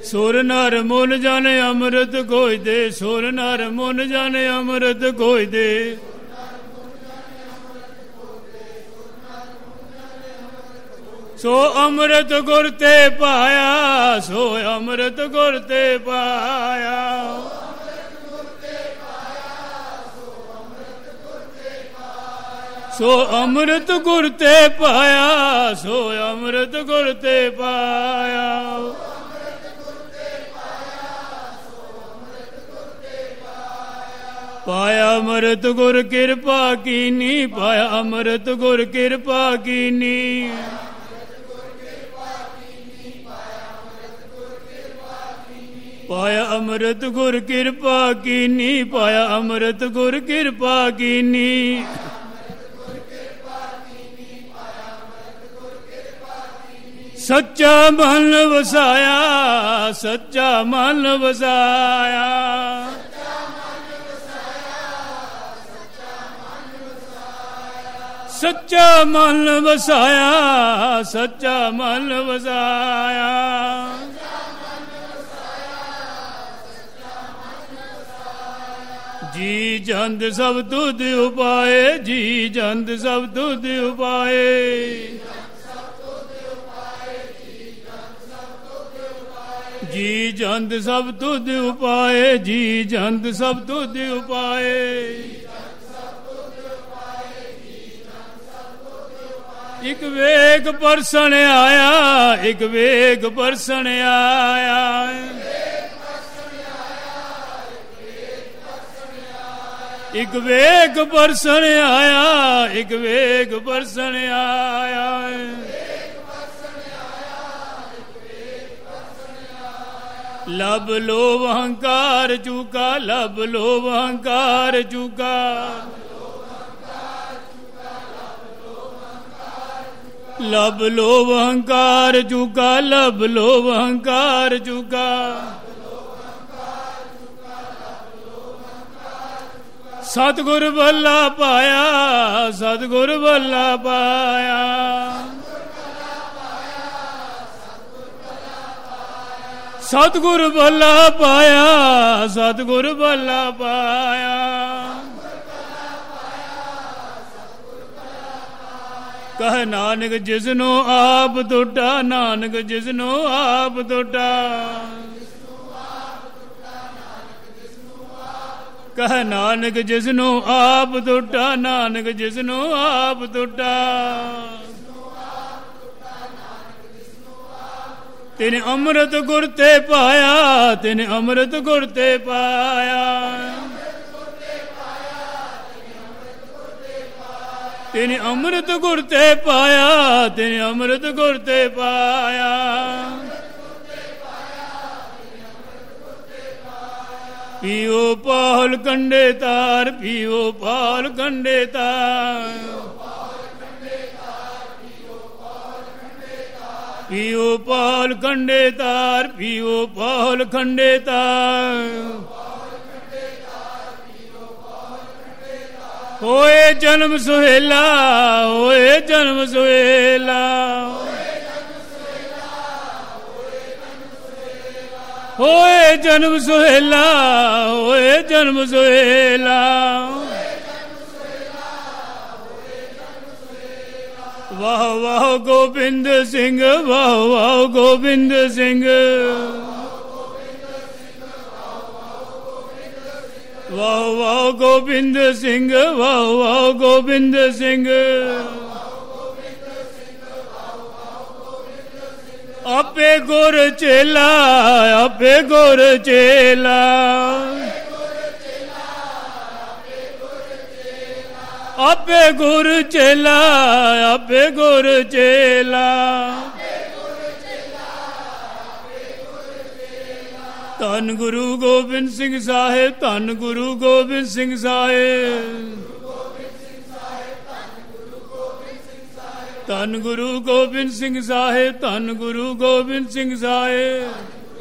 ਸੁਰ ਨਰ ਮਨ ਜਾਣੇ ਅੰਮ੍ਰਿਤ ਕੋਈ ਦੇ, ਸੁਰ ਨਰ ਮਨ ਜਾਣੇ ਅੰਮ੍ਰਿਤ ਕੋਈ ਦੇ। ਸੋ ਅੰਮ੍ਰਿਤ ਗੁਰ ਤੇ ਪਾਇਆ, ਸੋ ਅੰਮ੍ਰਿਤ ਗੁਰ ਤੇ ਪਾਇਆ। ਸੋ ਅੰਮ੍ਰਿਤ ਗੁਰ ਤੇ ਪਾਇਆ, ਸੋ ਅੰਮ੍ਰਿਤ ਗੁਰ ਤੇ ਪਾਇਆ। ਪਾਇਆ ਅੰਮ੍ਰਿਤ ਗੁਰ ਕਿਰਪਾ ਕੀਨੀ, ਪਾਇਆ ਅੰਮ੍ਰਿਤ ਗੁਰ ਕਿਰਪਾ ਕੀਨੀ। ਪਾਇਆ ਅੰਮ੍ਰਿਤ ਗੁਰ ਕਿਰਪਾ ਕੀਨੀ, ਪਾਇਆ ਅੰਮ੍ਰਿਤ ਗੁਰ ਕਿਰਪਾ ਕੀਨੀ। ਸੱਚਾ ਮਨ ਵਸਾਇਆ, ਸੱਚਾ ਮਨ ਵਸਾਇਆ। ਸੱਚਾ ਮਨ ਵਸਾਇਆ, ਸੱਚਾ ਮਨ ਵਸਾਇਆ। ਜੀ ਜੰਦ ਸਭ ਤੁਧ ਉਪਾਏ, ਜੀ ਜੰਦ ਸਭ ਤੁਧ ਉਪਾਏ। ਜੀ ਜੰਦ ਸਭ ਤੁਧ ਉਪਾਏ, ਜੀ ਜੰਦ ਸਭ ਤੁਧ ਉਪਾਏ। ਇਕ ਵੇਗ ਪਰਸਣ ਆਇਆ, ਇਕ ਵੇਗ ਪਰਸਣ ਆਇਆ। ਇਕ ਵੇਗ ਪਰਸਣ ਆਇਆ, ਇਕ ਵੇਗ ਪਰਸਣ ਆਇਆ। ਲਬ ਲੋਭ ਅਹੰਕਾਰ ਚੁਕਾ, ਲਬ ਲੋਭ ਅਹੰਕਾਰ ਚੁਕਾ। ਲਬ ਲੋਭ ਅਹੰਕਾਰ ਚੁਕਾ, ਲਬ ਲੋਭ ਅਹੰਕਾਰ ਚੁਕਾ। ਸਤਿਗੁਰ ਬੱਲਾ ਪਾਇਆ, ਸਤਿਗੁਰ ਬੱਲਾ ਪਾਇਆ। ਸਤਿਗੁਰ ਬੱਲਾ ਪਾਇਆ, ਸਤਿਗੁਰ ਬੱਲਾ ਪਾਇਆ। ਕਹ ਨਾਨਕ ਜਿਸਨੂੰ ਆਪ ਟੁੱਟਾ, ਨਾਨਕ ਜਿਸਨੂੰ ਆਪ ਟੁੱਟਾ। ਕਹ ਨਾਨਕ ਜਿਸਨੂੰ ਆਪ ਟੁੱਟਾ, ਨਾਨਕ ਜਿਸਨੂੰ ਆਪ ਟੁੱਟਾ। ਤਿਨ ਅੰਮ੍ਰਿਤ ਗੁਰ ਤੇ ਪਾਇਆ, ਤਿਨ ਅੰਮ੍ਰਿਤ ਗੁਰ ਤੇ ਪਾਇਆ। ਤਿਨ ਅੰਮ੍ਰਿਤ ਗੁਰ ਤੇ ਪਾਇਆ, ਤਿਨ ਅੰਮ੍ਰਿਤ ਗੁਰ ਤੇ ਪਾਇਆ। ਪੀਓ ਪਾਲ ਕੰਡੇ ਤਾਰ, ਪੀਓ ਪਾਲ ਕੰਡੇ ਤਾਰ। ਪੀਓ ਪਾਲ ਕੰਡੇ ਤਾਰ, ਪੀਓ ਪਾਲ ਕੰਡੇ ਤਾਰ। ਹੋਏ ਜਨਮ ਸੁਹੇਲਾ, ਹੋਏ ਜਨਮ ਸੁਹੇਲਾ। ਹੋਏ ਜਨਮ ਸੁਹੇਲਾ, ਹੋਏ ਜਨਮ ਸੁਹੇਲਾ। ਵਾਹ ਵਾਹ ਗੋਬਿੰਦ ਸਿੰਘ, ਵਾਹ ਵਾਹ ਗੋਬਿੰਦ ਸਿੰਘ। ਵਾਹ ਵਾਹ ਗੋਬਿੰਦ ਸਿੰਘ, ਵਾਹ ਵਾਹ ਗੋਬਿੰਦ ਸਿੰਘ। ਆਪੇ ਗੁਰ ਚੇਲਾ, ਆਪੇ ਗੁਰ ਚੇਲਾ। ਆਪੇ ਗੁਰ ਚੇਲਾ, ਆਪੇ ਗੁਰ ਚੇਲਾ। ਧੰਨ ਗੁਰੂ ਗੋਬਿੰਦ ਸਿੰਘ ਸਾਹਿਬ, ਧੰਨ ਗੁਰੂ ਗੋਬਿੰਦ ਸਿੰਘ ਸਾਹਿਬ। ਧੰਨ ਗੁਰੂ ਗੋਬਿੰਦ ਸਿੰਘ ਸਾਹਿਬ, ਧੰਨ ਗੁਰੂ ਗੋਬਿੰਦ ਸਿੰਘ ਸਾਹਿਬ।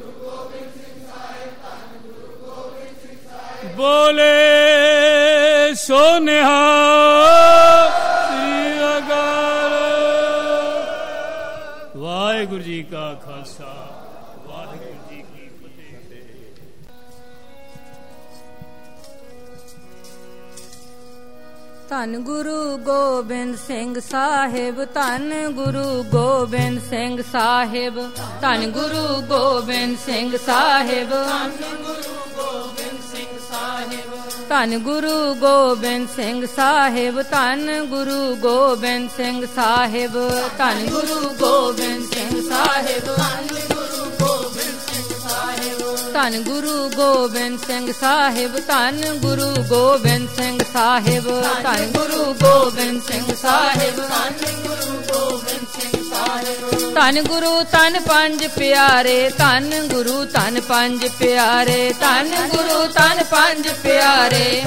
ਬੋਲੇ ਸੋ ਨਿਹਾਲ ਸ੍ਰੀ ਅਕਾਲ। ਵਾਹਿਗੁਰੂ ਜੀ ਕਾ ਖਾਲਸਾ, ਵਾਹਿਗੁਰੂ ਜੀ ਕੀ ਧੰਨ ਗੁਰੂ ਗੋਬਿੰਦ ਸਿੰਘ ਸਾਹਿਬ, ਧੰਨ ਗੁਰੂ ਗੋਬਿੰਦ ਸਿੰਘ ਸਾਹਿਬ, ਧੰਨ ਗੁਰੂ ਗੋਬਿੰਦ ਸਿੰਘ ਸਾਹਿਬ, ਧੰਨ ਗੁਰੂ ਗੋਬਿੰਦ ਸਿੰਘ ਸਾਹਿਬ, ਧੰਨ ਗੁਰੂ ਗੋਬਿੰਦ ਸਿੰਘ ਸਾਹਿਬ, ਧੰਨ ਗੁਰੂ ਗੋਬਿੰਦ ਸਿੰਘ ਸਾਹਿਬ, ਧੰਨ ਗੁਰੂ ਗੋਬਿੰਦ ਸਿੰਘ ਸਾਹਿਬ, ਧੰਨ ਗੁਰੂ ਗੋਬਿੰਦ ਸਿੰਘ ਸਾਹਿਬ, ਧੰਨ ਗੁਰੂ ਗੋਬਿੰਦ ਸਿੰਘ ਸਾਹਿਬ, ਧੰਨ ਗੁਰੂ ਧੰਨ ਪੰਜ ਪਿਆਰੇ, ਧੰਨ ਗੁਰੂ ਧੰਨ ਪੰਜ ਪਿਆਰੇ, ਧੰਨ ਗੁਰੂ ਧੰਨ ਪੰਜ ਪਿਆਰੇ,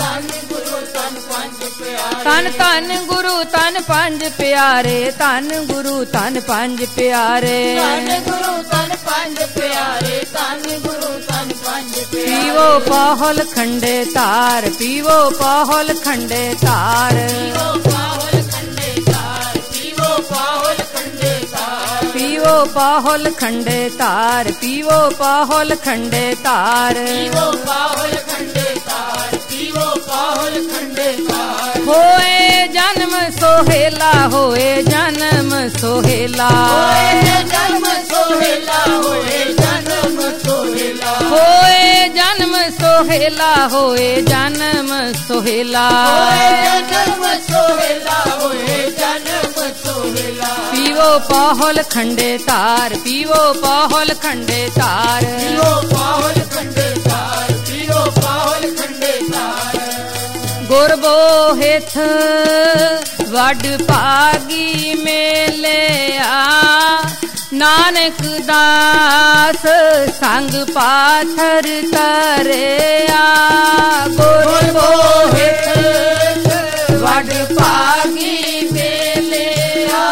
ਧੰਨ ਧੰਨ ਗੁਰੂ ਧੰਨ ਪੰਜ ਪਿਆਰੇ, ਧੰਨ ਗੁਰੂ ਧੰਨ ਪੰਜ ਪਿਆਰੇ, ਧੰਨ ਗੁਰੂ ਧੰਨ ਪੰਜ ਪਿਆਰੇ, ਧੰਨ ਗੁਰੂ ਧੰਨ ਪੰਜ ਪਿਆਰੇ। ਪੀਵੋ ਪਾਹੁਲ ਖੰਡੇ ਧਾਰ, ਪੀਵੋ ਪਾਹੁਲ ਖੰਡੇ ਧਾਰ, ਪੀਵੋ ਪਾਹੁਲ ਖੰਡੇ ਧਾਰ, ਪੀਵੋ ਪਾਹੁਲ ਖੰਡੇ ਧਾਰ, ਪੀਵੋ ਪਾਹੁਲ ਖੰਡੇ ਧਾਰ, ਪੀਵੋ ਪਾਹੁਲ ਖੰਡੇ ਧਾਰ। ਹੋਏ ਜਨਮ ਸੋਹੇਲਾ, ਹੋਏ ਜਨਮ ਸੋਹੇਲਾ, ਹੋਏ ਜਨਮ ਸੋਹੇਲਾ, ਹੋਏ ਜਨਮ ਸੋਹੇਲਾ, ਹੋਏ ਜਨਮ ਸੋਹੇਲਾ, ਹੋਏ ਜਨਮ ਸੋਹੇਲਾ, ਹੋਏ ਜਨਮ ਸੋਹੇਲਾ, ਹੋਏ ਜਨਮ ਸੋਹੇਲਾ। ਪੀਵੋ ਪਾਹੁਲ ਖੰਡੇ ਧਾਰ, ਪੀਵੋ ਪਾਹੁਲ ਖੰਡੇ ਧਾਰ, ਪੀਵੋ ਪਾਹੁਲ ਖੰਡੇ ਧਾਰ, ਪੀਵੋ ਪਾਹੁਲ ਖੰਡੇ ਧਾਰ। ਗੁਰਬੋ ਹੇਠ ਵੱਡ ਭਾਗੀ ਮੇਲਿਆ, ਨਾਨਕ ਦਾਸ ਸੰਗ ਪਾਥਰ ਤਰਿਆ। ਗੁਰਬੋ ਹੇਠ ਵੱਡ ਭਾਗੀ ਮੇਲਿਆ,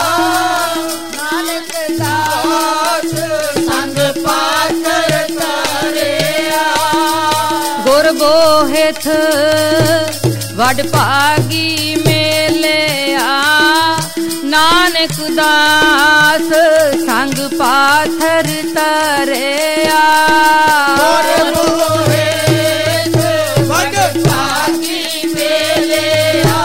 ਨਾਨਕ ਦਾਸ ਸੰਗ ਪਾਥਰ ਤਰਿਆ। ਗੁਰਬੋ ਹੇਠ ਵੱਡ ਭਾਗੀ ਮੇਲਿਆ, ਨਾਨਕ ਦਾਸ ਸੰਗ ਪਾਥਰ ਤਰਿਆ। ਗੁਰਬੋ ਹੇਠ ਵੱਡ ਭਾਗੀ ਮੇਲਿਆ,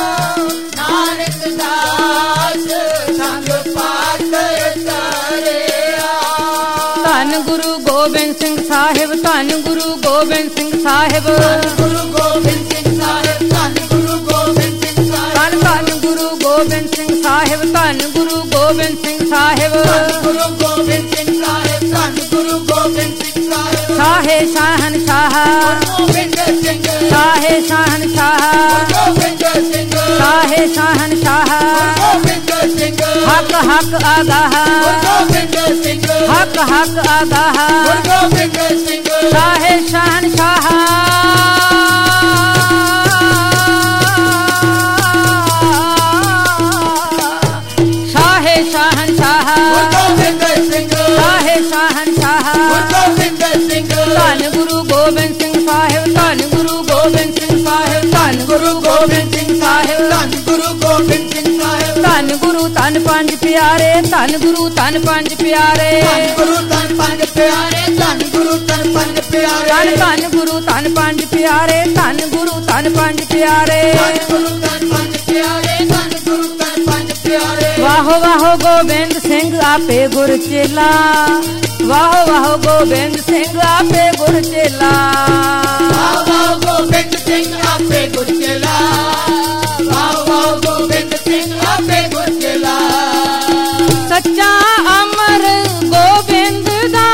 ਨਾਨਕ ਦਾਸ ਸੰਗ ਪਾਥਰ ਤਰਿਆ। ਧੰਨ ਗੁਰੂ ਗੋਬਿੰਦ ਸਿੰਘ ਸਾਹਿਬ, ਧੰਨ ਗੁਰੂ ਗੋਬਿੰਦ ਸਿੰਘ ਸਾਹਿਬ, ਗੁਰੂ ਗੋਬਿੰਦ ਸਿੰਘ ਸਾਹਿਬ, ਧੰਨ ਗੁਰੂ ਗੋਬਿੰਦ ਸਿੰਘ ਸਾਹਿਬ, ਧੰਨ ਗੁਰੂ ਗੋਬਿੰਦ ਸਿੰਘ ਸਾਹਿਬ, ਧੰਨ ਗੁਰੂ ਗੋਬਿੰਦ ਸਿੰਘ ਸਾਹਿਬ, ਗੁਰੂ ਗੋਬਿੰਦ ਸਿੰਘ ਸਾਹਿਬ, ਧੰਨ ਗੁਰੂ ਗੋਬਿੰਦ ਸਿੰਘ ਸਾਹਿਬ। ਸਾਹੇ ਸ਼ਾਹਨਸ਼ਾਹ ਗੋਬਿੰਦ ਸਿੰਘ, ਸਾਹੇ ਸ਼ਾਹਨਸ਼ਾਹ ਗੋਬਿੰਦ ਸਿੰਘ, ਸਾਹੇ ਸ਼ਾਹਨਸ਼ਾਹ ਗੋਬਿੰਦ ਸਿੰਘ। ਹੱਕ ਹੱਕ ਆਗਾਹ ਗੋਬਿੰਦ ਸਿੰਘ, ਹੱਕ ਹੱਕ ਆਗਾਹ ਗੋਬਿੰਦ ਸਿੰਘ। ਸਾਹੇ ਸ਼ਾਹਨਸ਼ਾਹ, ਸਾਹੇ ਸ਼ਾਹਨਸ਼ਾਹ ਗੋਬਿੰਦ ਸਿੰਘ, ਸਾਹੇ ਸ਼ਾਹਨਸ਼ਾਹ ਗੋਬਿੰਦ ਸਿੰਘ। ਧੰਨ ਗੁਰੂ ਗੋਬਿੰਦ ਸਿੰਘ ਸਾਹਿਬ, ਧੰਨ ਗੁਰੂ ਗੋਬਿੰਦ ਸਿੰਘ ਸਾਹਿਬ, ਧੰਨ ਗੁਰੂ ਗੋਬਿੰਦ ਸਿੰਘ ਸਾਹਿਬ, ਧੰਨ ਗੁਰੂ ਗੋਬਿੰਦ ਸਿੰਘ ਸਾਹਿਬ। ਧੰਨ ਗੁਰੂ ਧੰਨ ਪੰਜ ਪਿਆਰੇ, ਧੰਨ ਗੁਰੂ ਧੰਨ ਪੰਜ ਪਿਆਰੇ, ਧੰਨ ਗੁਰੂ ਧੰਨ ਪੰਜ ਪਿਆਰੇ, ਧੰਨ ਗੁਰੂ ਧੰਨ ਪੰਜ ਪਿਆਰੇ, ਧੰਨ ਗੁਰੂ ਧੰਨ ਪੰਜ ਪਿਆਰੇ, ਧੰਨ ਗੁਰੂ ਧੰਨ ਪੰਜ ਪਿਆਰੇ, ਧੰਨ ਗੁਰੂ ਧੰਨ ਪੰਜ ਪਿਆਰੇ, ਧੰਨ ਗੁਰੂ ਧੰਨ ਪੰਜ ਪਿਆਰੇ। ਵਾਹੋ ਵਾਹੋ ਗੋਬਿੰਦ ਸਿੰਘ ਆਪੇ ਗੁਰ ਚੇਲਾ, ਵਾਹੋ ਵਾਹੋ ਗੋਬਿੰਦ ਸਿੰਘ ਆਪੇ ਗੁਰ ਚੇਲਾ, ਵਾਹੋ ਵਾਹੋ ਗੋਬਿੰਦ ਸਿੰਘ ਆਪੇ ਗੁਰ ਚੇਲਾ, ਵਾਹੋ ਵਾਹੋ ਗੋਬਿੰਦ ਸਿੰਘ ਆਪੇ ਗੁਰ ਚੇਲਾ। ਸੱਚਾ ਅਮਰ ਗੋਬਿੰਦ ਦਾ,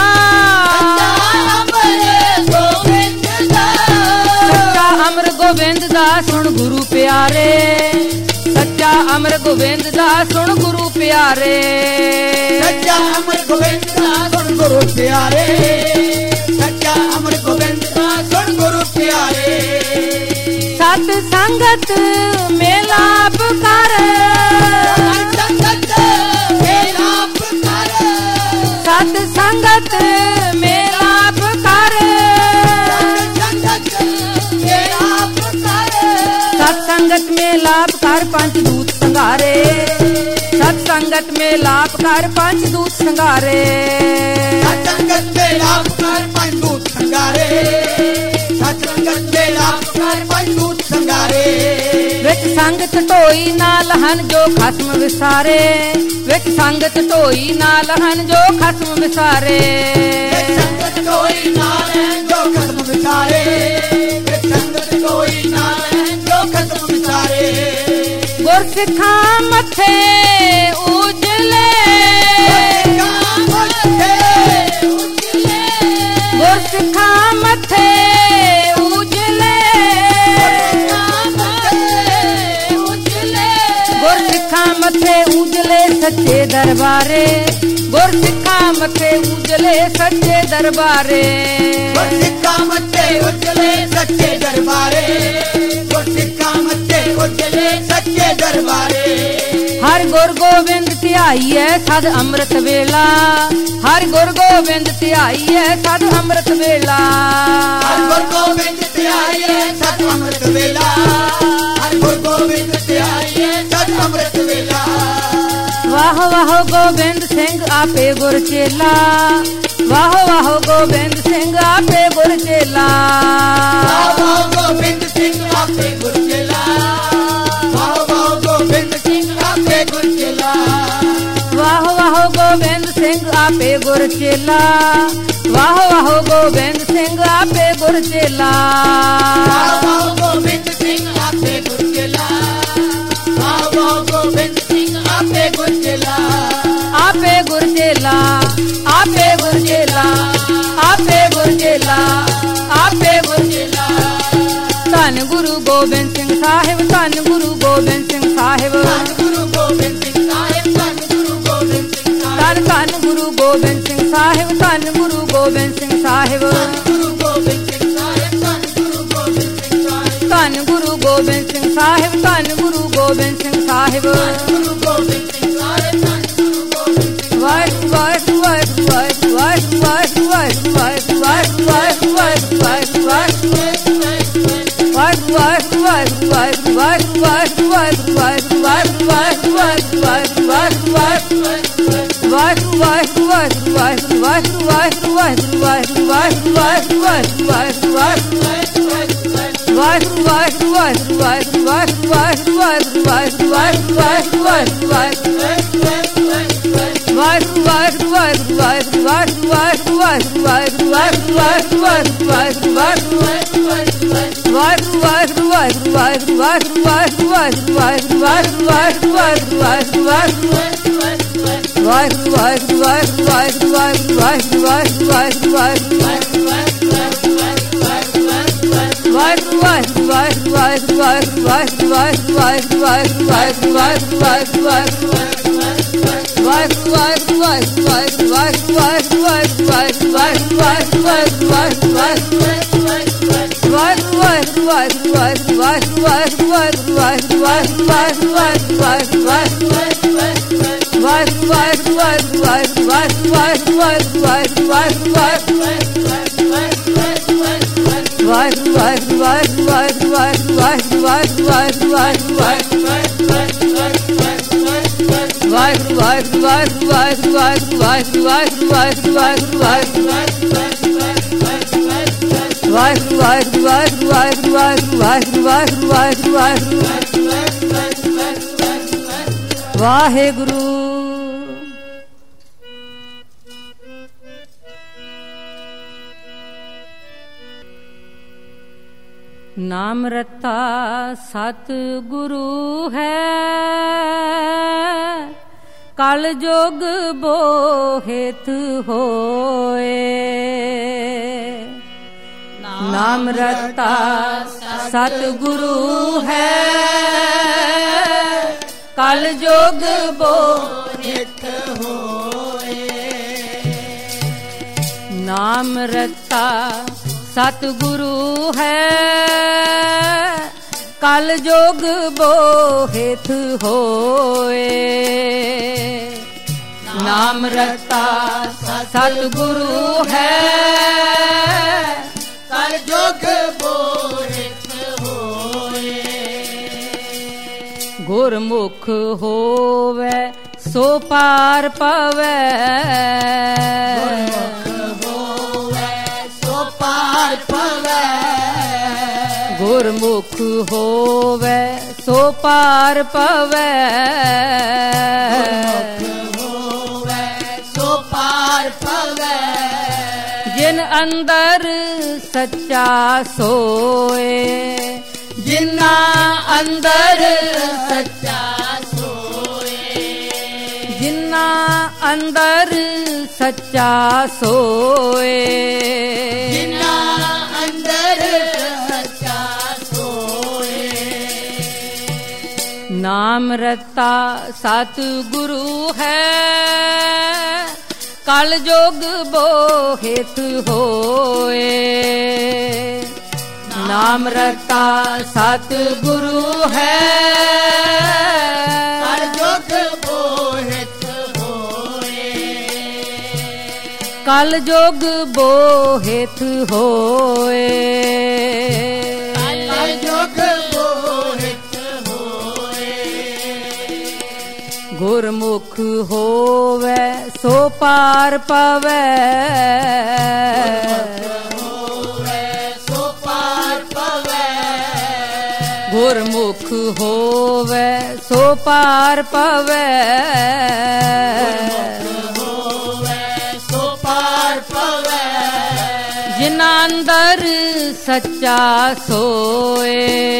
ਸੱਚਾ ਅਮਰ ਗੋਬਿੰਦ ਦਾ, ਸੱਚਾ ਅਮਰ ਗੋਬਿੰਦ ਦਾ ਸੁਣ ਗੁਰੂ ਪਿਆਰੇ, ਸੱਚਾ ਅਮਰ ਗੋਬਿੰਦ ਦਾ ਸੁਣ ਗੁਰੂ ਪਿਆਰੇ, ਸੱਚਾ ਅਮਰ ਗੋਬਿੰਦ ਦਾ ਸੁਣ ਗੁਰੂ ਪਿਆਰੇ, ਸੱਚਾ ਅਮਰ ਗੋਬਿੰਦ ਦਾ ਸੁਣ ਗੁਰੂ ਪਿਆਰੇ। ਸਤ ਸੰਗਤ ਮੇਲਾਪ ਕਰ, ਸਤ ਸੰਗਤ ਮੇਲਾਪ ਕਰ, ਸਤ ਸੰਗਤ ਮੇਲਾਪ ਕਰ, ਸਤ ਸੰਗਤ ਮੇਲਾਪ ਕਰ, ਸਤ ਸੰਗਤ ਮੇਲਾਪ ਕਰ ਪੰਜ ਦੂਤ ਸੰਘਾਰੇ, ਸਤ ਸੰਗਤ ਮੇਲਾਪ ਕਰ ਪੰਜ ਦੂਤ ਸੰਘਾਰੇ, ਸਤ ਸੰਗਤ ਮੇਲਾਪ ਕਰ ਪੰਜ ਦੂਤ ਸੰਘਾਰੇ, ਸਤ ਸੰਗਤ ਮੇਲਾਪ ਕਰ ਪੰਜ ਦੂਤ ਸੰਘਾਰੇ। ਵਿੱਚ ਢੋਈ ਨਾਲ ਹਨ ਜੋ ਖਸਮ ਵਿਸਾਰੇ, ਵਿੱਚ ਸੰਗਤ ਢੋਈ ਨਾਲ ਹਨ ਜੋ ਖਸਮ ਵਿਸਾਰੇ। ਸੰਗਤ ਢੋਈ ਨਾਲ ਹਨ ਜੋ ਖਸਮ ਵਿਸਾਰੇ, ਵਿੱਚ ਸੰਗਤ ਢੋਈ ਨਾਲ ਹਨ ਜੋ ਖਸਮ ਵਿਸਾਰੇ। ਗੁਰਸਿੱਖਾਂ ਮੱਥੇ ਉਜਲੇ, ਗੁਰਸਿੱਖਾਂ ਮੱਥੇ ਉਜਲੇ, ਗੁਰਸਿੱਖਾਂ ਮੱਥੇ ਉਜਲੇ ਸੱਚੇ ਦਰਬਾਰੇ, ਗੁਰਸਿੱਖਾਂ ਮੱਥੇ ਉਜਲੇ ਸੱਚੇ ਦਰਬਾਰੇ। ਗੁਰਸਿੱਖਾਂ ਮੱਥੇ ਉਜਲੇ ਸੱਚੇ ਦਰਬਾਰੇ, ਗੁਰਸਿੱਖਾਂ ਮੱਥੇ ਉਜਲੇ ਸੱਚੇ ਦਰਬਾਰੇ। ਹਰ ਗੁਰ ਗੋਬਿੰਦ ਧਿਆਈਐ ਸਦ ਅੰਮ੍ਰਿਤ ਵੇਲਾ, ਹਰ ਗੁਰ ਗੋਬਿੰਦ ਧਿਆਈਐ ਸਦ ਅੰਮ੍ਰਿਤ ਵੇਲਾ। ਹਰ ਗੁਰ ਗੋਬਿੰਦ ਧਿਆਈਐ ਸਦ ਅੰਮ੍ਰਿਤ ਵੇਲਾ, ਹਰ ਗੁਰ ਗੋਬਿੰਦ ਧਿਆਈਐ ਸਦ ਅੰਮ੍ਰਿਤ ਵੇਲਾ। ਵਾਹ ਵਾਹ ਗੋਬਿੰਦ ਸਿੰਘ ਆਪੇ ਗੁਰ ਚੇਲਾ, ਵਾਹ ਵਾਹ ਗੋਬਿੰਦ ਸਿੰਘ ਆਪੇ ਗੁਰ ਚੇਲਾ। ਵਾਹ ਵਾਹ ਗੋਬਿੰਦ ਸਿੰਘ ਆਪੇ ਗੁਰ ਚੇਲਾ, ਵਾਹ ਵਾਹ ਗੋਬਿੰਦ ਸਿੰਘ ਆਪੇ ਗੁਰ ਚੇਲਾ। ਵਾਹ ਵਾਹ ਗੋਬਿੰਦ ਸਿੰਘ ਆਪੇ ਗੁਰ ਚੇਲਾ, ਵਾਹ ਵਾਹ ਗੋਬਿੰਦ ਸਿੰਘ ਆਪੇ ਗੁਰ ਚੇਲਾ। ਵਾਹ ਵਾਹ ਗੋਬਿੰਦ ਸਿੰਘ ਆਪੇ ਗੁਰ ਚੇਲਾ, ਵਾਹ ਵਾਹ ਗੋਬਿੰਦ ਸਿੰਘ ਆਪੇ ਗੁਰ ਚੇਲਾ। ਆਪੇ ਗੁਰ ਚੇਲਾ, ਆਪੇ ਗੁਰ ਚੇਲਾ, ਆਪੇ ਗੁਰ ਚੇਲਾ, ਆਪੇ ਗੁਰ ਚੇਲਾ। ਧੰਨ ਗੁਰੂ ਗੋਬਿੰਦ ਸਿੰਘ ਸਾਹਿਬ, ਧੰਨ ਗੁਰੂ ਗੋਬਿੰਦ ਸਿੰਘ ਸਾਹਿਬ, ਧੰਨ ਗੁਰੂ ਗੋਬਿੰਦ ਸਿੰਘ ਸਾਹਿਬ, ਧੰਨ ਗੁਰੂ ਗੋਬਿੰਦ ਸਿੰਘ ਸਾਹਿਬ। ਧੰਨ ਧੰਨ ਗੁਰੂ ਗੋਬਿੰਦ ਸਿੰਘ ਸਾਹਿਬ, ਧੰਨ ਗੁਰੂ ਗੋਬਿੰਦ ਸਿੰਘ ਸਾਹਿਬ, ਗੁਰੂ ਗੋਬਿੰਦ ਸਿੰਘ ਸਾਹਿਬ, ਧੰਨ ਗੁਰੂ ਗੋਬਿੰਦ ਸਿੰਘ ਸਾਹਿਬ। ਧੰਨ ਗੁਰੂ ਗੋਬਿੰਦ ਸਿੰਘ ਸਾਹਿਬ, ਧੰਨ ਗੁਰੂ ਗੋਬਿੰਦ ਸਿੰਘ ਸਾਹਿਬ। ਗੁਰੂ ਗੋਬਿੰਦ ਸਿੰਘ ਸਾਹਿਬ, ਧੰਨ ਗੁਰੂ ਗੋਬਿੰਦ ਸਿੰਘ। ਵਾਹਿਗੁਰੂ ਵਾਹਿਗੁਰੂ ਵਾਹਿਗੁਰੂ ਵਾਹਿਗੁਰੂ ਵਾਹਿਗੁਰੂ ਵਾਹਿਗੁਰੂ ਵਾਹਿਗੁਰੂ ਵਾਹਿਗੁਰੂ ਵਾਹਿਗੁਰੂ ਵਾਹਿਗੁਰੂ ਵਾਹਿਗੁਰੂ ਨਾਮ ਰਤਾ ਸਤ ਗੁਰੂ ਹੈ, ਕਲ ਜੋਗ ਬੋਹਿਤ ਹੋਏ। ਨਾਮ ਰਤਾ ਸਤ ਗੁਰੂ ਹੈ, ਕਲ ਜੋਗ ਬੋਹਿਤ ਹੋਏ। ਨਾਮ ਰਤਾ ਸਤਿਗੁਰੂ ਹੈ, ਕਲ ਜੋਗ ਬੋਹਿਤ ਹੋਏ। ਨਾਮ ਰਤਾ ਸਤਿਗੁਰੂ ਹੈ, ਕਲ ਜੋਗ ਬੋਹਿਤ ਹੋਏ। ਗੁਰਮੁਖ ਹੋਵੇ ਸੋ ਪਾਰ ਪਵੈ, ਪਾਰ ਪਵੈ। ਗੁਰਮੁਖ ਹੋਵੇ ਸੋ ਪਾਰ ਪਵੈ ਹੋਵੇ ਸੋ ਪਾਰ ਪਵੈ ਜਿਨ ਅੰਦਰ ਸੱਚਾ ਸੋਏ ਜਿਨਾ ਅੰਦਰ ਸੱਚਾ ਸੋਏ ਜਿਨਾ ਅੰਦਰ ਸੱਚਾ ਸੋਏ ਜਿਨਾ ਅੰਦਰ ਸੱਚਾ ਸੋਏ ਨਾਮ ਰਤਾ ਸਤਿਗੁਰੂ ਹੈ ਕਲ ਜੋਗ ਬੋਹਿਤ ਹੋਏ ਨਾਮ ਰਤਾ ਸਤਿਗੁਰੂ ਹੈ ਕਲ ਜੋਗ ਬੋਹਿਤ ਹੋਏ ਕਲ ਜੋਗ ਬੋਹਿਤ ਹੋਏ ਕਲ ਜੋਗ ਬੋਹਿਤ ਹੋਏ ਗੁਰਮੁਖ ਹੋਵੇ ਸੋ ਪਾਰ ਪਵੈ ਗੁਰਮੁਖ ਹੋਵੇ ਸੋ ਪਾਰ ਪਵੈ ਹੋਵੇ ਸੋ ਪਾਰ ਪਵੈ ਜਿਨਾ ਅੰਦਰ ਸੱਚਾ ਸੋਏ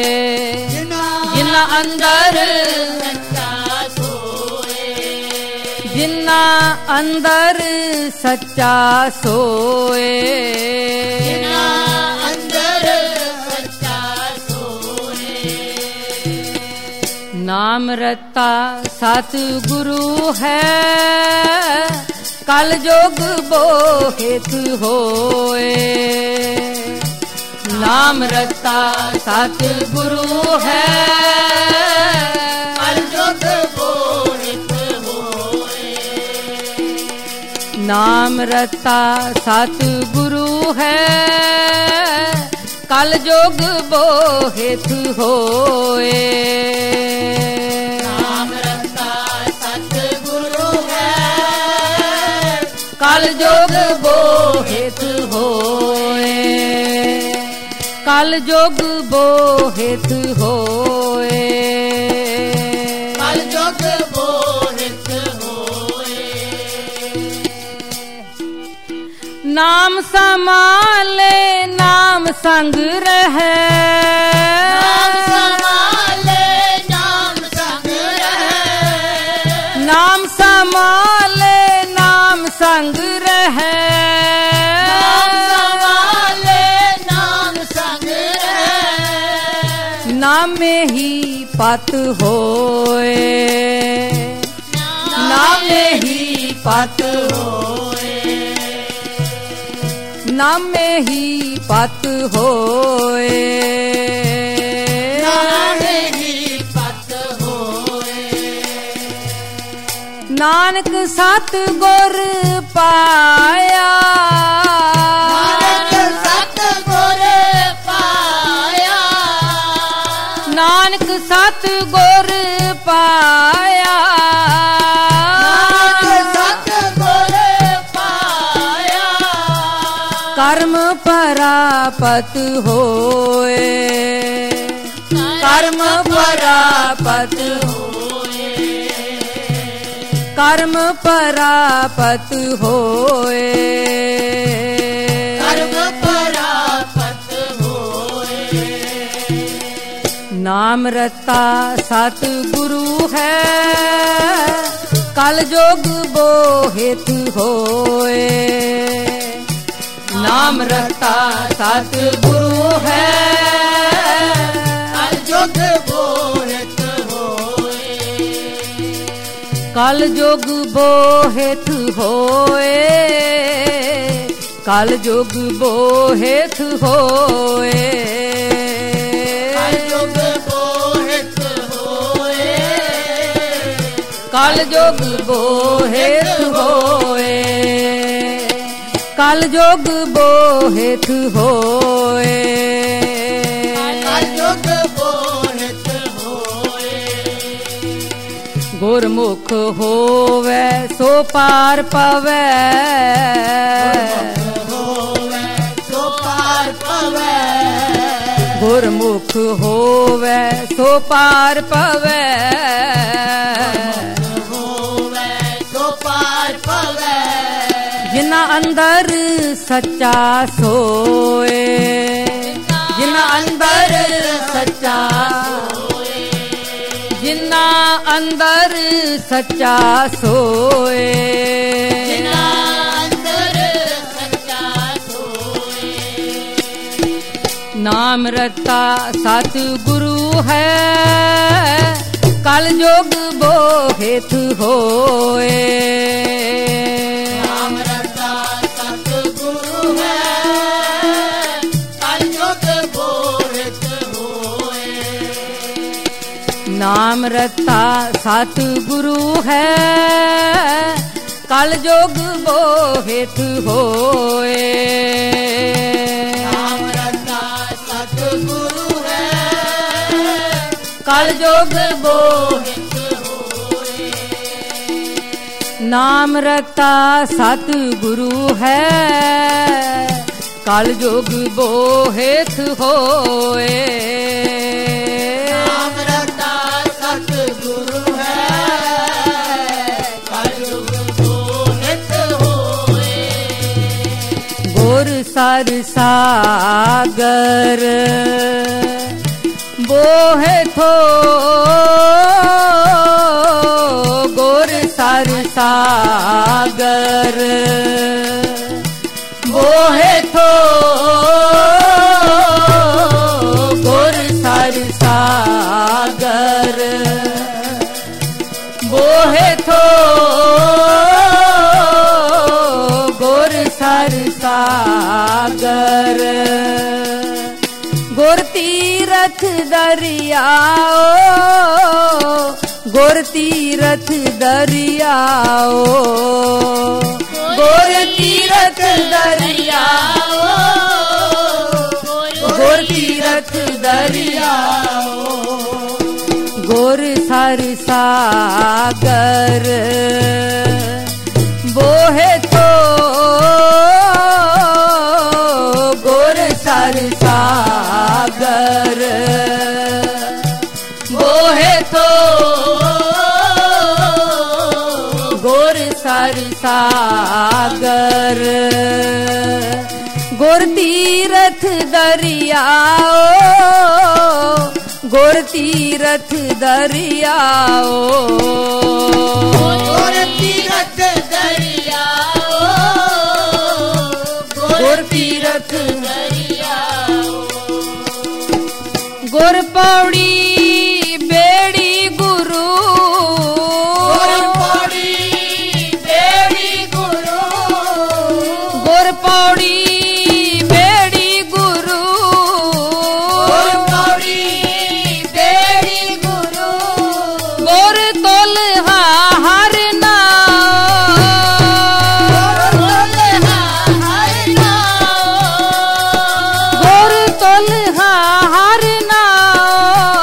ਜਿਨਾ ਅੰਦਰ ਸੱਚਾ ਸੋਏ ਜਿਨਾ ਅੰਦਰ ਸੱਚਾ ਸੋਏ ਜਿਨਾ ਅੰਦਰ ਸੱਚਾ ਸੋਏ ਨਾਮ ਰਤਾ ਸਤਿਗੁਰੂ ਹੈ ਕਲ ਜੋਗ ਬੋਹਿਤ ਹੋਏ ਨਾਮ ਰਤਾ ਸਤਿਗੁਰੂ ਹੈ ਕਲ ਜੋਗ ਬੋਹਿਤ ਹੋਏ ਨਾਮ ਰਤਾ ਸਤਿਗੁਰੂ ਹੈ ਕਲ ਜੋਗ ਬੋਹਿਤ ਹੋਏ ਨਾਮ ਰਤਾ ਸਤਿਗੁਰੂ ਹੈ ਕਲ ਜੋਗ ਬੋਹਿਤ ਹੋਏ ਕਲ ਜੋਗ ਬੋਹਿਤ ਹੋਏ ਕਲ ਜੋਗ ਬੋਹਿਤ ਹੋਏ ਨਾਮ ਸਮਾਲੇ ਨਾਮ ਸੰਗ ਰਹੈ ਨਾਮ ਸੰਭਾਲੇ ਨਾਮ ਸੰਗ ਰਹੈ ਨਾਮ ਸਮਾਲੇ ਨਾਮ ਸੰਗ ਰਹੈ ਨਾਮ ਸੰਭਾਲੇ ਨਾਮ ਸੰਗ ਰਹੈ ਨਾਮੇ ਹੀ ਪਤ ਹੋਏ ਨਾਮੇ ਹੀ ਪਤ ਹੋਏ ਨਾਮੇ ਹੀ ਪਤ ਹੋਏ ਨਾਮੇ ਹੀ ਪਤ ਹੋਏ ਨਾਨਕ ਸਤ ਗੁਰ ਪਾਇਆ ਨਾਨਕ ਸਤ ਗੁਰ ਪਾਇਆ ਨਾਨਕ ਸਤ ਗੁਰ ਪਾਇਆ ਨਾਨਕ ਸਤ ਗੁਰ ਪਾਇਆ ਕਰਮ ਪਰਾਪਤ ਹੋਏ ਕਰਮ ਪਰਾਪਤ ਹੋਏ ਕਰਮ ਪਰਾਪਤ ਹੋਏ ਕਰਮ ਪਰਾਪਤ ਹੋਏ ਨਾਮ ਰਤਾ ਸਤਿਗੁਰੂ ਹੈ ਕਲ ਜੋਗ ਬੋਹਿਤ ਹੋਏ ਨਾਮ ਰਤਾ ਸਤਿਗੁਰੂ ਹੈ ਕਲ ਜੁਗ ਬੋਹਿਤ ਹੋਏ ਕਲ ਜੋਗ ਬੋਹਿਤ ਹੋਏ ਕਲ ਜੋਗ ਬੋਹਿਤ ਹੋਏ ਕਲ ਜੁਗ ਬੋਹਿਤ ਹੋਏ ਕਲ ਜੋਗ ਬੋਹਿਤ ਹੋਏ ਕਲ ਜੋਗ ਬੋਹਿਤ ਹੋਏ ਕਲ ਜੁਗ ਬੋਹਿਤ ਹੋਏ ਗੁਰਮੁਖ ਹੋਵੇ ਸੋ ਪਾਰ ਪਵੈ ਹੋਵੇ ਸੋ ਪਾਰ ਪਵੈ गुरमुख होवे सो पार पवे, होवे तो पार पवे, जिना अंदर सच्चा सोए, जिना अंदर सच्चा सोए, जिना अंदर सच्चा सोए, जिना अंदर सच्चा सोए। नाम रता सतगुरु है, कल जोग बो हेत होए, नाम रता सतगुरु है, कल युग बोहित होए। नाम रता सतगुरु है, कल जोग बो हेत होए, नाम रता सतगुरु है, कल जोग बोहित होए। नाम रता सतगुरु है, कल जोग बो हेत होए, नाम रता सतगुरु है, कल युग बोहित होए। गुर सर सागर बोहे थो, गुर सर सागर बोहे थो, गुर सर सागर बोहे थो, गुर सर सागर, गुर तीरथ दरियाओ, गुर तीरथ दरियाओ, गुर तीरथ दरियाओ, गुर तीरथ दरियाओ, गुर सर सागर बोहे तो, गुर सर सागर बोहे तो, गुर सर सागर, गुर तीरथ दरियाओ, गुर तीरथ दरियाओ, गुर तीरथ दरियाओ, गुर तीरथ दरियाओ। गुर पौड़ी बेड़ी गुरु, गुर पौड़ी बेड़ी गुरु, गुर पौड़ी बेड़ी गुरु, गुर पौड़ी बेड़ी गुरु, गुर तोल हर नाम, गुर तोल हर नाम, गुर तोल हर नाम,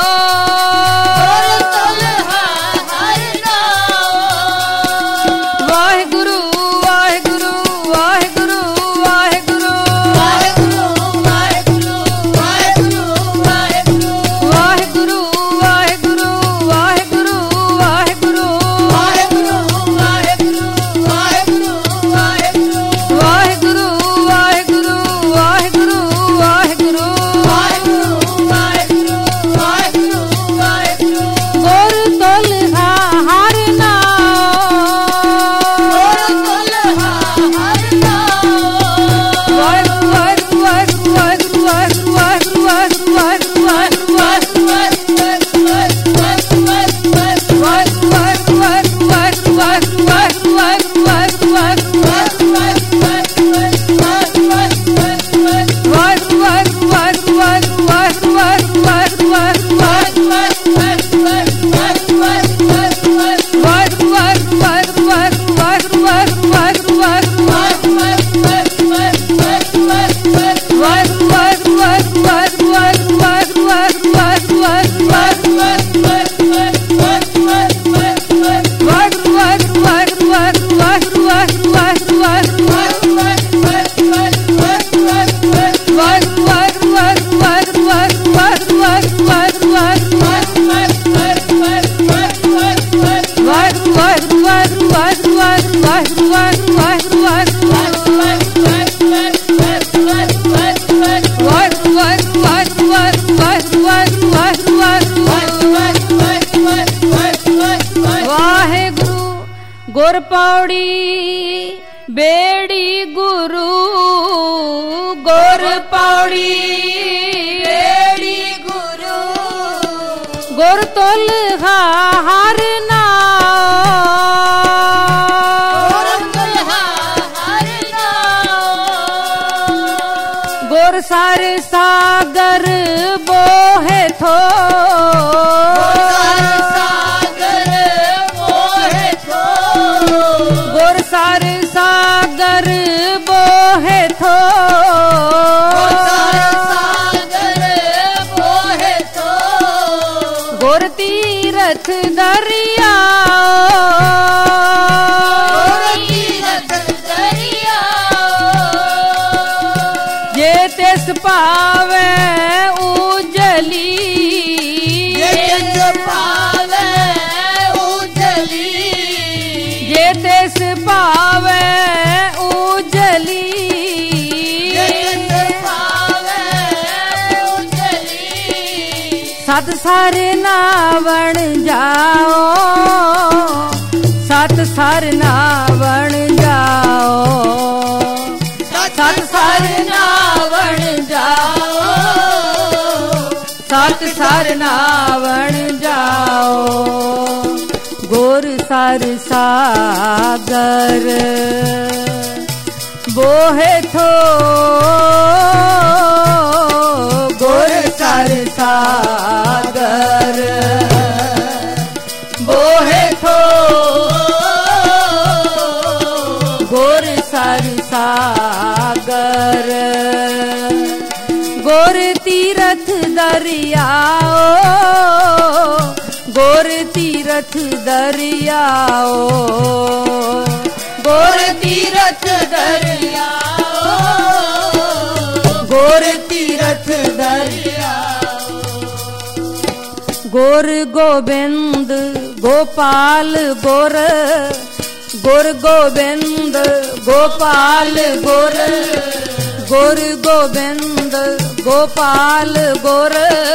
गोर पौड़ी एड़ी गुरु गोर तोल हार ना गोर सार सागर बोहे थो गोर सार सागर बोहे थो गोर तीरथ दरिया ये तेस पावे उजली ये तेस पावे उजली सत सारे नावण जाओ सत सार नावण जाओ सत सार नावण जाओ सत सार नावण जाओ गोर सार सागर बोहे थो गोर सार सागर बोहे थो गोर सार सागर गोर तीरथ दरियाओ गोर तीरथ दरियाओ गोर तीरथ दरियाओ गोर तीरथ दरियाओ गोर गोविंद गोपाल गोर गोर गोविंद गोपाल गोर गोर गोविंद गोपाल गोर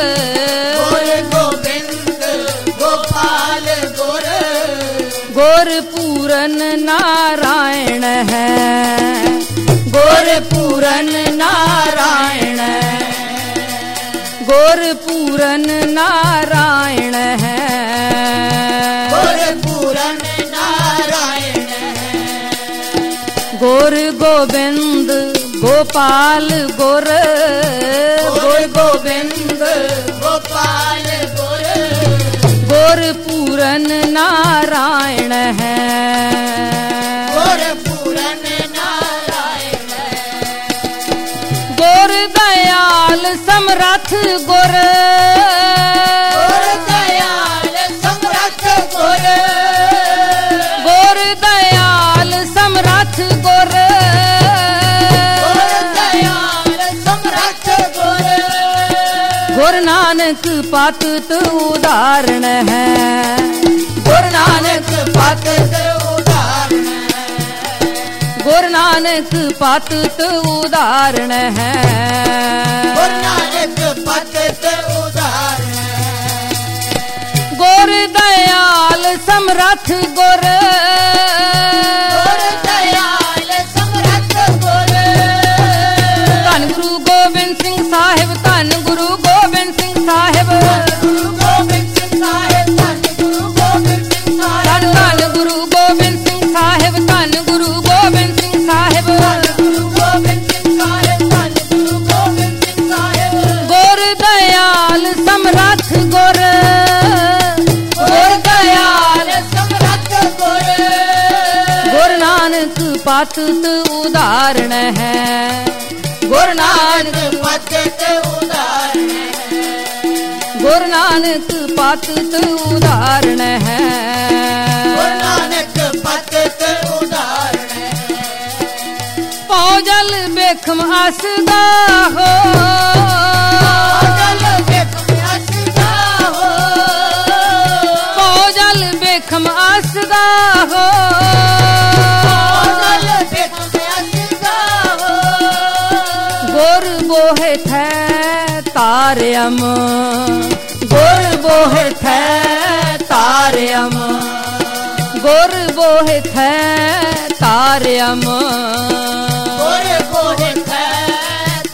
गोविंद गोपाल गोर गोर पूरन नारायण है गोर पूरन नारायण गोर पूरन नारायण है गोर पूरन नारायण गोर गोविंद गोपाल गोर गोर गोविंद गोपाल गोर गोर पूरन नारायण है गोर पूरन नारायण गोर दयाल समरथ गोर गोर दयाल समरथ गोर गोर दयाल समरथ गोर गोर दयाल समरथ गोर गोर नानक पातुत उदाहरण है गोर नानक पातुत उदाहरण गोर नानक पातुत उदाहरण है गोर नानक पातुत उदाहरण गोर दयाल समरथ गोर गोर दयाल समरथ गोर धन गुरु गोबिंद सिंह साहिब धन गुरु गोबिंद सिंह साहिब गुरु गोबिंद सिंह साहिब धन गुरु गोबिंद सिंह साहिब धन गुरु गोबिंद सिंह साहिब धन गुरु गोबिंद सिंह साहिब गुरु गोबिंद सिंह साहिब धन गुरु गोबिंद सिंह साहिब गोर दयाल समरथ गोर गोर दयाल समरथ गोर गोर नानक पातुत उदाहरण है गोर नानक पातुत उदाहरण गोर नानक पातुत उदाहरण है गोर नानक पातुत उदाहरण पौजल बेखम असदा हो जल बेखम असदा हो पौजल बेखम असदा हो जल बेखम असदा हो गोर बोहे थे तार्यम गोर बोहे थे तार्यम गोर बोहे थे तार्यम गोर बोहे थे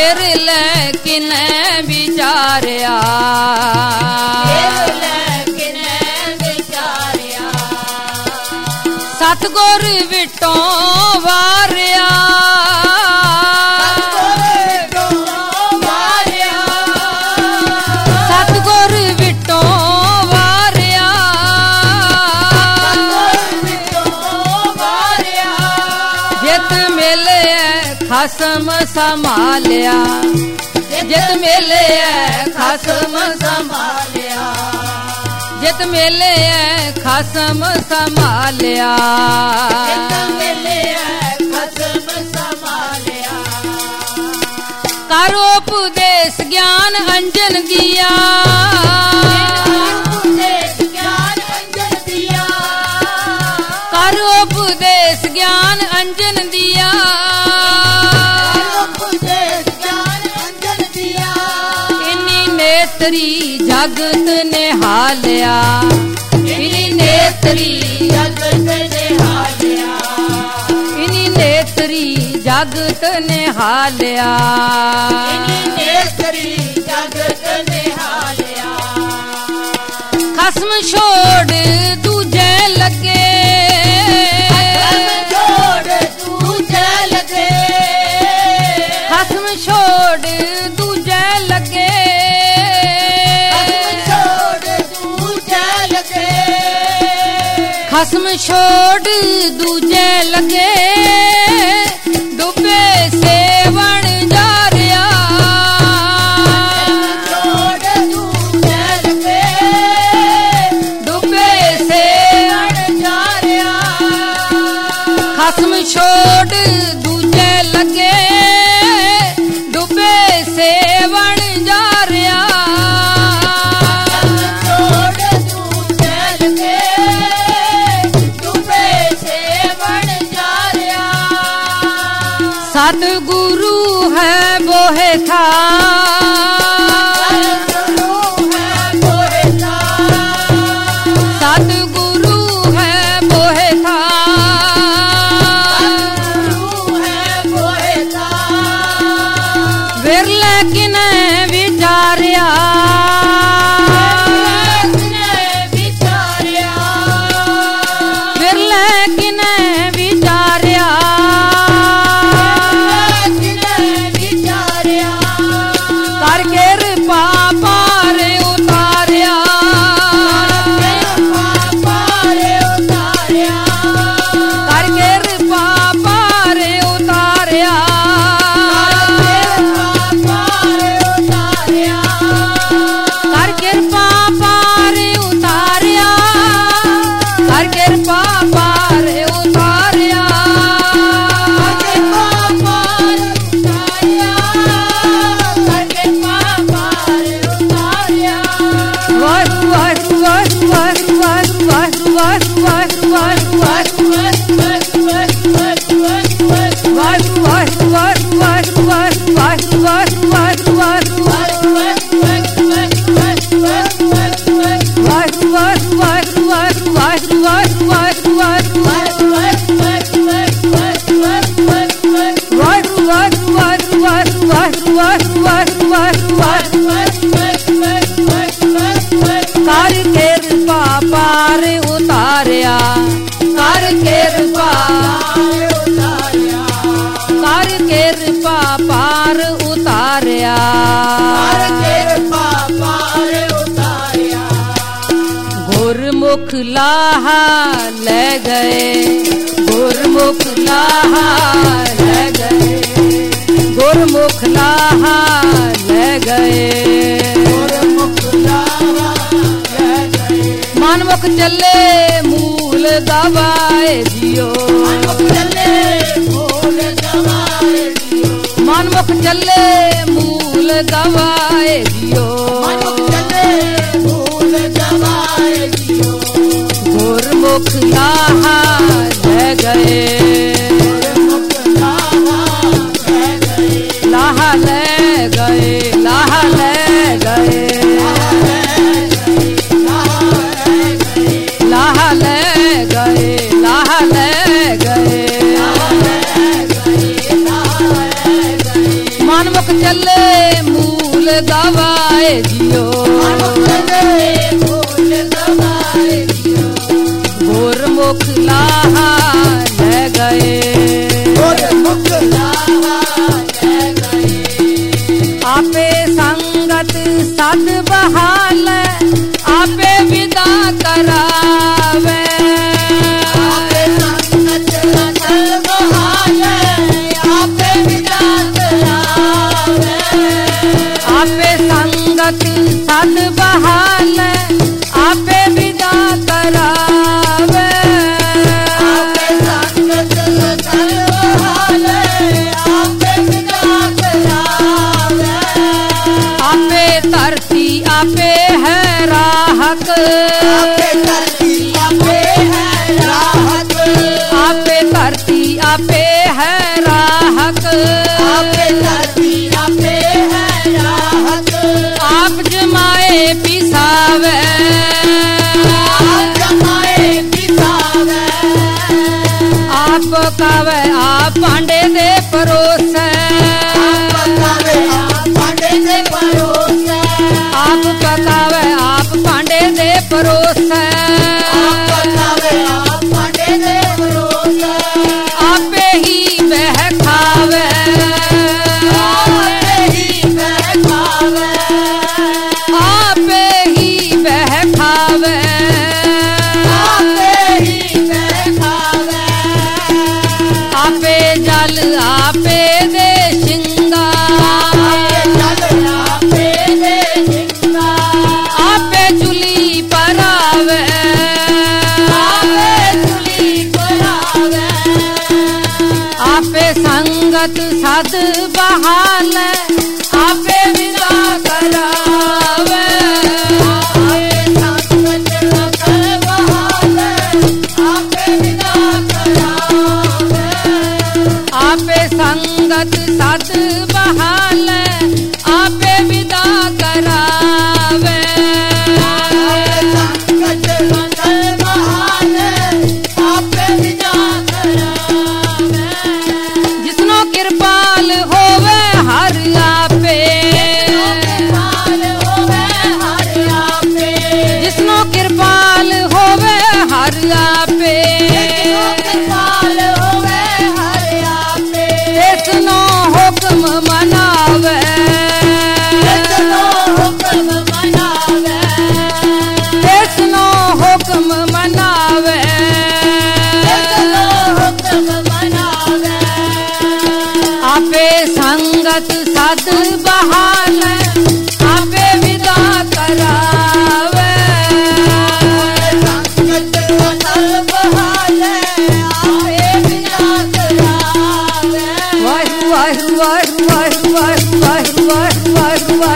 घेर ले किने विचारिया सतगुर विटों वारिया सतगुर विटों वारिया जित मिले खसम संभालिया जित मिले खसम संभालिया जित मिले खसम संभालिया करो उपदेश ज्ञान अंजन दिया करो उपदेश ज्ञान अंजन दिया इन्हीं नेत्री जगत निहालिया इन्हीं नेत्री जगत निहालिया इन्हीं नेत्री जगत निहालिया इन्हीं नेत्री जगत निहालिया खसम छोड़ दूजे लगे खसम छोड़ दूजे लगे खसम छोड़ दूजे लगे डूबे सेवण जा रिया डूबे सेवण जा रिया खसम छोड़ दूजे लगे डूबे सेवण जा रिया सतगुरु है बोहे था सतगुरु है बोहे था विरले किने विचारिया विरले किने विचारिया कर कृपा पार उतारिया कर कृपा पार उतारिया गुरमुख लाहा ले गए गुरमुख लाहा ले गए गुरमुख लाहा ले गए मनमुख चले मूल गवाए जियो मनमुख चले मूल गवाए जियो गुरमुख लाहा ले गए लाहा ले गए लाहा ले गए लाहा ले गए लाहा ले गए मनमुख चले जियो गोरमुख लाहा ले गए आपे संगत सद बहाल आपे विदा करावे आपे संगत सद बहाल आपे विदा करावे आपे संगत सद बहाल आपे विदा करावे आपे संगत सद बहाल आपे विदा करावे आपे धरती आपे है राहत आपे धरती आपे है राहत आपे धरती आपे है राहत आपे धरती आपे है राहत आप जमाए पिसावे आप जमाए पिसावे आप कावे आप पांडे दे परोसे आप कावे आप पांडे दे परोसे आप पकावे आप पांडे दे परोसे आप पकावे आप पांडे दे परोसे आपे ही बह खावे आपे ही बह खावे आपे ही बह खावे आपे ही बह खावे आपे जल आपे दे शिंगा आपे चुली परावे आपे चुली परावे आपे संगत सद बहाल आपे विदा करावे आपे संगत सद बहाल आपे विदा करावे आपे संगत सद बहाल आपे विदा करावे जिसनो कृपाल होवे हर आपे जिसनो कृपाल होवे हर आपे जिसनो हुक्म मनावे जिसनो हुक्म मनावे आपे संगत सद बहाल आपे विदा करावे संगत सद बहाल आपे विदा करावे वाहिगुरू वाहिगुरू वाहिगुरू वाहिगुरू वाहिगुरू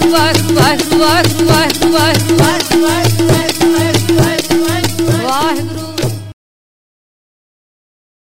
वाहिगुरू